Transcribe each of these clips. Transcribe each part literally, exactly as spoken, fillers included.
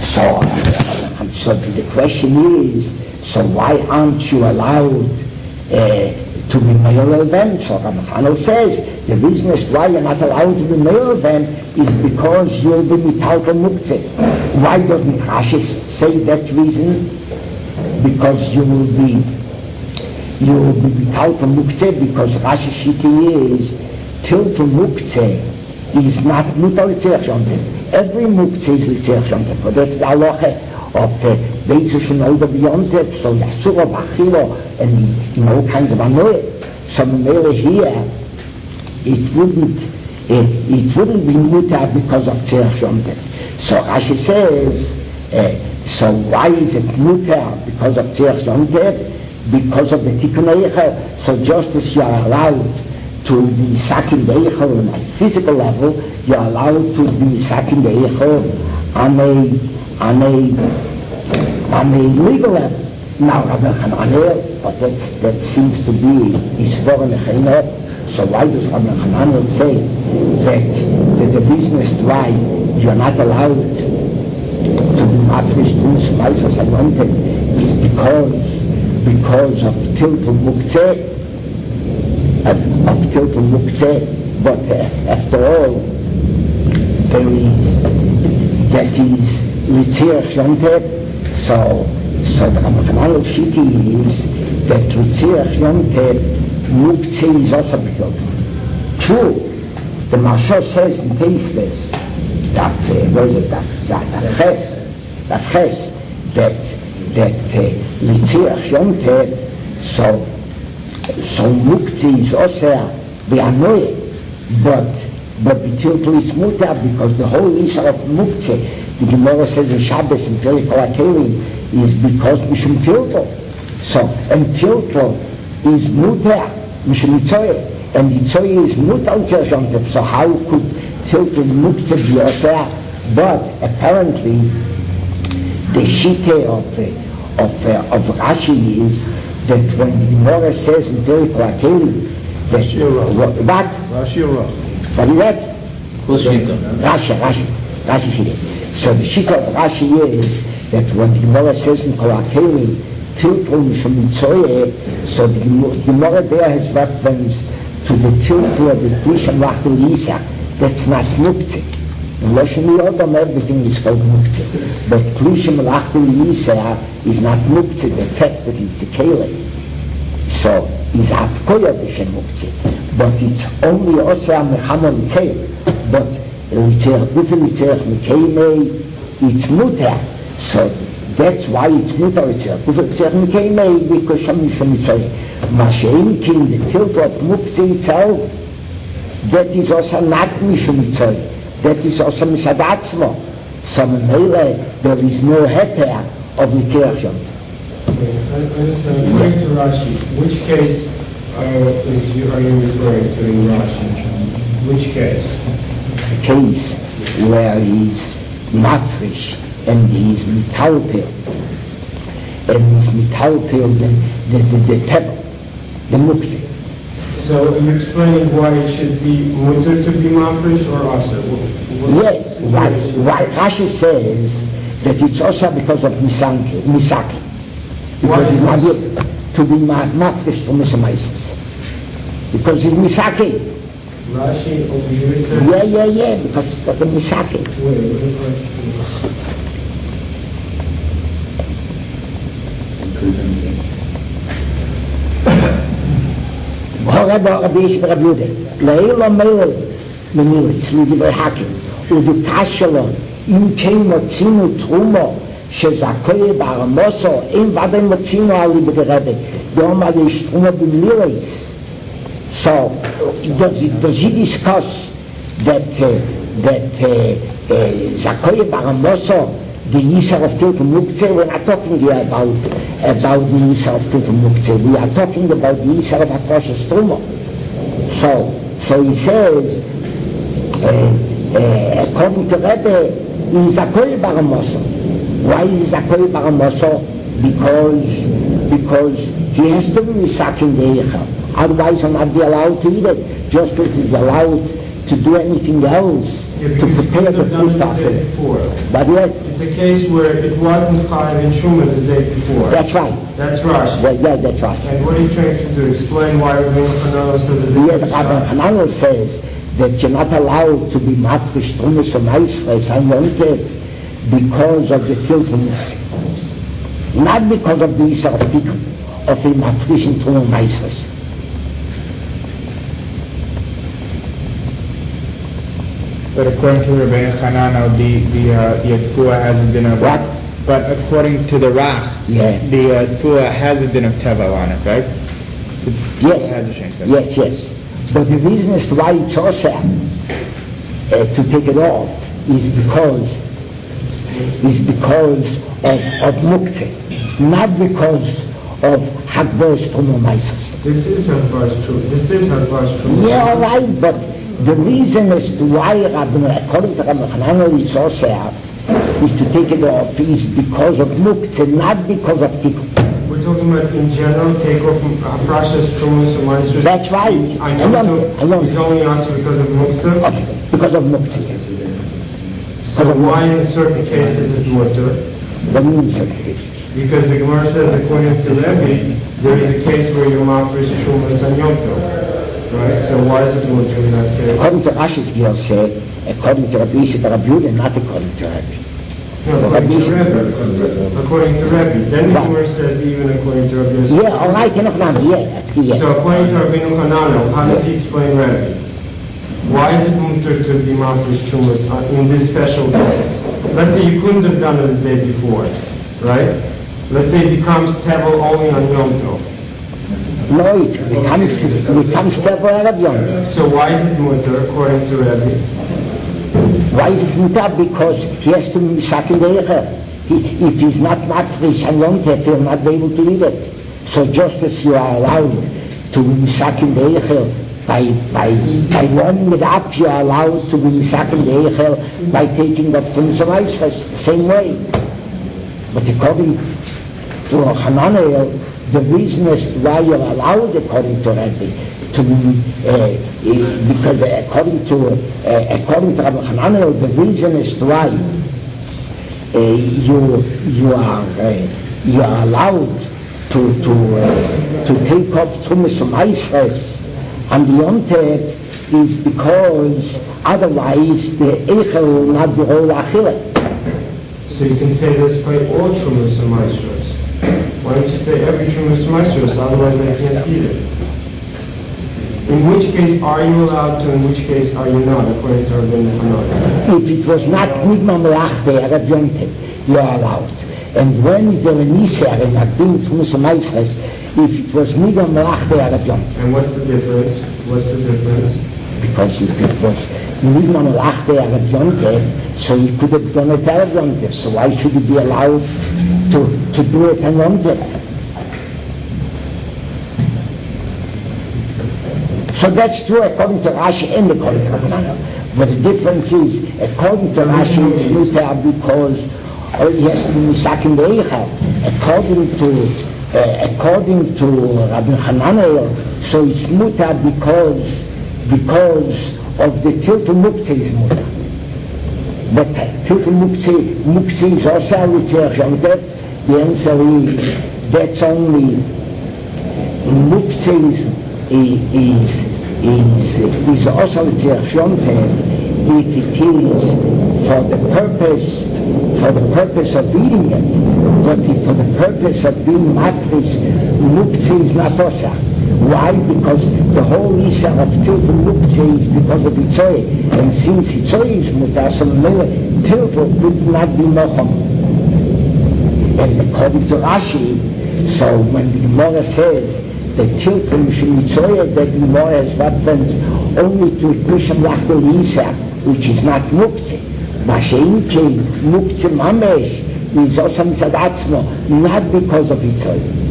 So, so the question is, so why aren't you allowed uh, to be male of them? So Rabbi Chanel says, the reason is why you're not allowed to be male of them is because you'll be mitalka muktzeh. Why doesn't Rashi say that reason? Because you will be, you will be mitalka muktzeh, because Rashi shiti is, tilka muktzeh is not mutal tzerach yontev. Every muktzeh is tzerach yontev, but that's the halacha of Beizah older beyontev, so Yasura Bachilo, and in all kinds of anoy. So Mele here, it wouldn't, it, it wouldn't be mutar because of tzerach yontev. So Rashi says, uh, so why is it mutar because of tzerach yontev? Because of the tikkun eichel. So just as you are allowed to be sucking the eichel on a physical level, you are allowed to be sucking the eichel on a on a on a legal level. Now Rabbi Hananel, but that that seems to be Ishvor Nechena. So why does Rabbi Hananel say that that the reason is why you are not allowed to be mafresh to Maisas Anointed is because because of Tiltul Muktzeh, of, of Tiltul Muktzeh, but uh, after all, there is, that is Litzirach Yonteb, so, so the Ramafanal Shiti is that Litzirach Yonteb, Muktzeh is also B'Tiltul. True, the Marsha says in Pesach, that, uh, what is it, that, that Ches, that Ches, that, that Litzirach Yonteb, so so Muktzeh is also the Anoye, but but B'Tiltul is mutar because the whole issue of Muktzeh, the Gemara says in Shabbos and Perek HaTeilim, is because Mishum Tiltul. So and Tiltul is mutar Mishum Yitzoyeh, and Yitzoyeh is mutar Litzirach Yonteb. So how could Tiltul Muktzeh be also? But apparently the shite of uh, of uh, of Rashi is that when the Gemara says in Perek HaTeilim that what, what? Rashi or What is that? Rashi, Rashi, Rashi shite. So the shite of Rashi is that when the Gemara says in Perek HaTeilim Tiltul Mishum Yitzoyeh, so the Gemara there has reference to the Tiltul of the Klisham Lachtel Yisa. That's not Muktzeh. In Lashon Yodam, everything is called Muktzeh. But Klishim Lachtel Yisa is not Muktzeh, the fact that it's a Kele. So, is Afkoya B'Shem Muktzeh. But it's only Oseh Mechama Litzeh. But Litzeh, Gufin Litzeh Mekemei, it's Mutar. So, that's why it's Mutar Litzeh. Gufin Litzeh Mekemei, because Shem Mishum Litzeh. Masha'inkin, the tilt of Muktzeh itself, that is also not Mishum Litzeh. That is also Mishadatzmo. So Mele, there is no heter of Litzirach Yonteb. Okay, I understand. According to Rashi, which case uh, is you, are you referring to in Rashi? Which case? The case where he's mafresh and he's mitaltel, and he's mitaltel the the the, the tevel, the muktzeh. So you explaining why it should be mutter to be mafresh or also? Yes, why, why Rashi says that it's also because of misaki, misaki. Because it's not yet to be mafresh to Mishamaisas. Because it's misaki. Rashi over here says? Yeah, yeah, yeah, because it's like a misaki. Rabbi Rabbi Yisrael Rabbi Yehuda, Leila Meir Meniris, Lidivei Hakim, Udukashalo, Im Kein Motzinu Trumo, Shezakoye Baramoso, Ein Vadei Motzinu Ali B'Derebe, Dom Ali Trumo B'Miris. So, does he, does he discuss that uh, that uh, uh, Zakoye Baramoso, the Yisar of Tiltul Muktzeh? We're not talking here about about the Yisar of Tiltul Muktzeh. We are talking about the Yisar of Hafroshas Truma. So, so he says, uh, uh, according to Rebbe, he is Zakoye Baramoso. Why is he Zakoye Baramoso? Because because he has to be misaking the Eichel. Otherwise, I'll not be allowed to eat it, just as he's allowed to do anything else Yeah, to because you prepare couldn't the have done food it the after day it. before. But yet, It's a case where it wasn't chayav in Truma the day before. that's right. That's Rashi. Yeah, yeah, that's right. And what are you trying to do? Explain why Rabbi Hanano says it Yeah, is the Rabbi Hananel says that you're not allowed to be mafresh trumas or maisres on Yom Tov because of the tiltement. Not because of the Yisar of Tikkun, of a mafresh in trumas maisres. But according to Rabbi Hananel, the the uh, the tefillah has a din of What? But according to the Rach, Yeah. the uh, tefillah has a din of tevel on it, right? The tefillah has a shank. Yes, yes, yes. But the reason as to why it's also uh, to take it off is because is because of, of muktzeh, not because of hakbos trumas maisres. This is Hakbar's true. This is Hakbar's true. Yeah, all right, but the reason as to why Rabbi, according to Rabbi Hananel, is also is to take it off is because of muktzeh, not because of tikkun. We're talking about in general, take off Hafrashas, Trumas, and Maestros. That's right. I I know know, I know. He's only asking because of Muktzah. Of- because of muktzeh. So why in certain cases it mutter? What means certain cases? Because the Gemara says, according to Rebbe, there is a case where your mafresh Trumas and Yom Tov. Right? So why is it mutter in that case? According to Rashi's Giyoseh, according to Rabbi Yisrael, Rabbi Yehuda, not according to Rabbi. No, according to Rebbe. According to Rebbe. Then the Right. Gemara says even according to Rebbe. Yeah, all right, enough now, yeah, that's good, yeah. So according to Rabbi Hanano, how does he explain Rebbe? Why is it mutter to be mafresh Trumas in this special case? Let's say you couldn't have done it the day before, right? Let's say it becomes tevel only on Yom Tov. No, it becomes, it becomes Tevel Erev Yom Tov. So why is it mutter according to Rebbe? Why is it mutar? Because he has to misak in the Eicher. He, if he's not mafresh on Yom Tov, he'll not be able to eat it. So just as you are allowed to misak in the Eicher by, by, by warming it up, you are allowed to be misak in the Eicher by taking off Trumas and Maisres, the same way. But according to Hananel, the reason as to why you're allowed, according to Rebbe, to uh, uh, because according to uh, according to Rabbi Hananel, the reason as to why uh, you you are uh, you are allowed to to uh, to take off Trumas and Maisres and the Yom Tov is because otherwise the Eichel will not be all achille. So you can say this by all Trumas and Maestros. Why don't you say every Trumas and Maestros, otherwise I can't eat it? In which case are you allowed to, in which case are you not, according to Rabbi Hanano? If it was not Nigma Melach Erev Yom Tov, you are allowed. And when is there an Iser in Adbin Trumas and Maisres? If it was Nigma Melach Erev Yom Tov. And what's the difference? What's the difference? Because it, it was Nigma Melach Erev Yom Tov, so he could have done it Erev Yom Tov. So why should he be allowed to, to do it on Yom Tov? So that's true according to Rashi and according to Rabbi Hananel. But the difference is, according to Rashi, it's mutar because uh, he has to be misak in the Eicher. According to uh, according to Rabbi Hananel, so it's mutar because because of the tiltul muktzeh is mutar. But uh, tiltul muktzeh muktzeh is also a ritzeh Yom Tov. The answer is that's only muktzeh is is is is also ritzeh Yom Tov if it is for the purpose for the purpose of eating it, but if for the purpose of being mafresh, muktzeh is not also. Why? Because the whole Isser of tiltul muktzeh is because of Itzoy, and since Itzoy is mutar, so tiltul could not be mocham. And according to Rashi, so when the Gemara says the tiltul Mitzoy, that the Gemara has reference only to Trisha Mlachtel Isser, which is not muktzeh. Mashein came muktzeh mamesh is also misad atzmo, not because of Itzoy.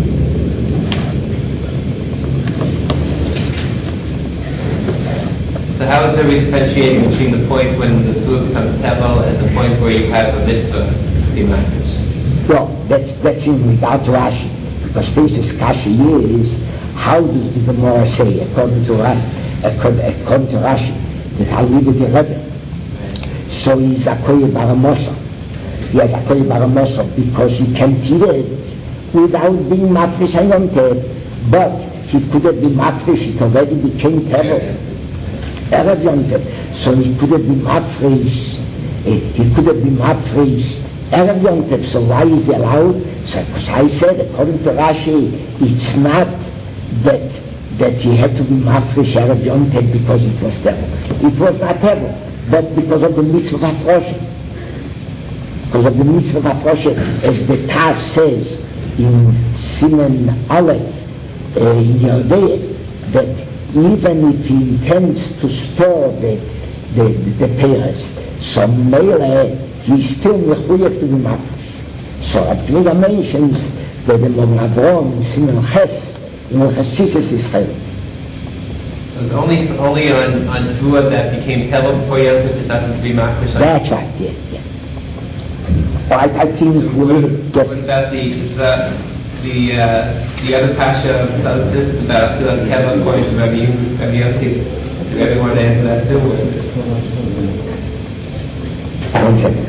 So how is there differentiating between the point when the tzur becomes tevel and the point where you have a mitzvah to mafresh? Well, that's that's in regard to Rashi, because this discussion is How does the Gemara say, according to, Ra- according to Rashi, that Halibut Rebbe? So he's a Koye Baramosa. He has a Koye Baramosa because he can eat it without being mafresh and yontev, but he could have been mafresh, it already became tevel. Erev yontev. So he could have been mafresh, he could have been mafresh, Erev yontev. So why is he allowed? So, because I said, according to Rashi, it's not that that he had to be mafresh Erev yontev because it was tevel. It was not tevel, but because of the mitzvah of Hafroshim. Because of the mitzvah of Hafroshim, as the Taz says in Simen Aleph, uh, in Yodeh, that even if he intends to store the the, the, the Peres, so Mele, he's still mechuyev to be mafresh. So Abdullah mentions that the Mogen Avram in Simen Ches, in Chassidus Yisrael. So it's only only on on Tvua that became tevel before Yosef, it doesn't to be mafresh. That's right, yeah, yeah. I, I think we'll What about the the the, uh, the other pasha of Tosfos about Achilas Keva according to Rabbi Rabbi Yossi? Do we ever want to answer that too? One second.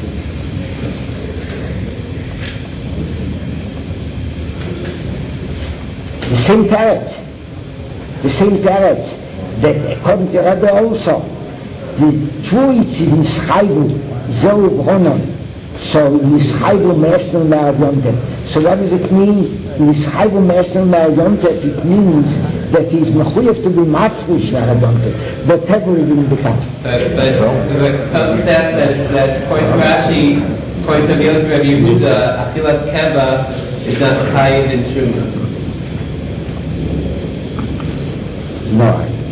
The same parrot, the same parrot that according to Rabbi also, the Tvuitz in Schaibu, Zeu Bronon. So Nischaivu Mesnel Me'avyontev. So what does it mean? Nischaivu Mesnel Me'avyontev, it means that he is mechuyev to be mafresh Me'avyontev, whatever he didn't become. But but Tosfos says that it's that according to Rashi, according to Rabbi Yossi, Rabbi Yehuda, Achilas Keva is not mechayiv in Truma. No.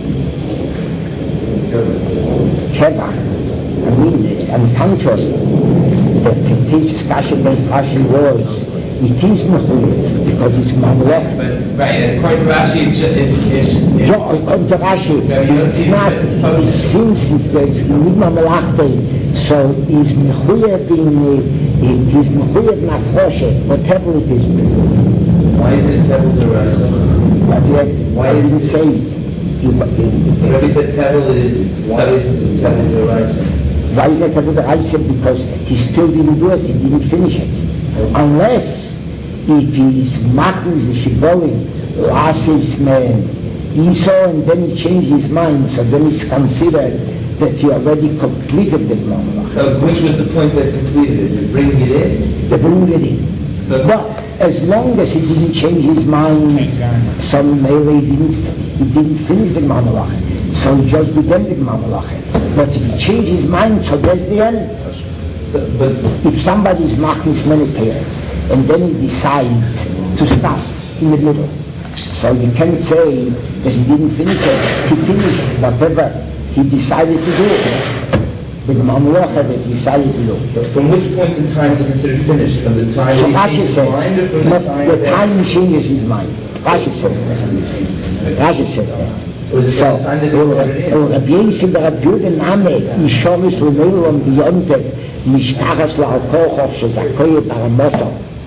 Keva, I mean, on the contrary, that it teaches Kasha based Rashi was, it is mechuyev because it's mamlech. But right, according to Rashi, it's it's it's, it's Yeah, according to Rashi, it's not, it's, since it's, there's nigma melachte, so he's mechuyev in, he's mechuyev nafroshe, whatever it is. Why is it tevel deraisa? But yet, Why I is didn't it- say it. You, Rabbi said tevel is, why isn't it tevel deraisa? why is that Avodah Raisa? Because he still didn't do it, he didn't finish it. Unless if he's machnis the shibolim, lasis man, Esau, and then he changed his mind, so then it's considered that he already completed the Gemara. So which was the point that completed it? You're bringing it in? They bring it in. So- But as long as he didn't change his mind, so maybe he didn't, he didn't finish the Gemara. So he just began the Gemara. But if he changed his mind, so there's the end. But, but If somebody's machnis many parents, and then he decides to stop in the middle, so you can't say that he didn't finish it. He finished whatever he decided to do. The Mamlocha that he decided to do. but from which point in time is it considered finished? From the time So that he Rashi changed his mind or says, from no, the time the that... time he changes his mind. Rashi says that. Rashi says that. Or is it So, the time that he brought it in? Rabbi Yisrael, Rabbi Yehuda Name, Yishomis L'Meilom B'Yontev, Mishpachas L'Alkochov, Shezakoye Baramoso,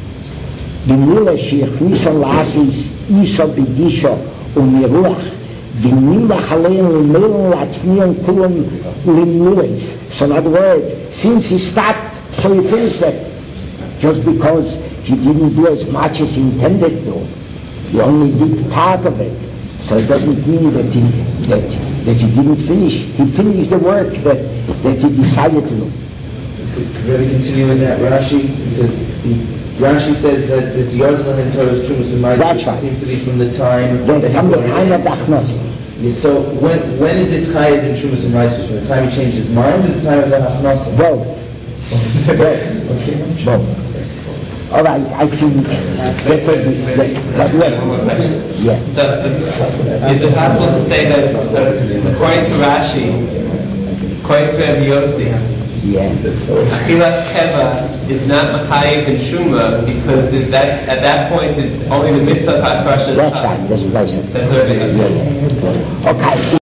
B'Mila She'echniso L'Asis, Iso B'Gisho, U'Miruach, B'Milach Alein L'Meilom L'Atznion Kulom L'Milis. So in other words, since he stopped, so he finished it. Just because he didn't do as much as he intended to. He only did part of it. So it doesn't mean that he that that he didn't finish. He finished the work that, that he decided to do. Could we continue with that Rashi? Because the, Rashi says that it's Yodel and Torah's Trumas and Ma'aseh. That's right. Seems to be from the time... That's that he from the brought it time in. of the Achnos. Yeah, so when when is it chayiv in Trumas and Ma'aseh? From the time he changed his mind or the time of the Hachnasa? Both. Both. Both. All right, I think that would be, that, that's One more question. yeah. So, is it possible to say that uh, according to Rashi, according to Rabbi Yossi, Yeah. Achilas Keva is not mechayiv in Truma because it, that's at that point it's only the mitzvah of Hafrasha. That's right, that's right. That's what it is. Yeah, yeah. Okay.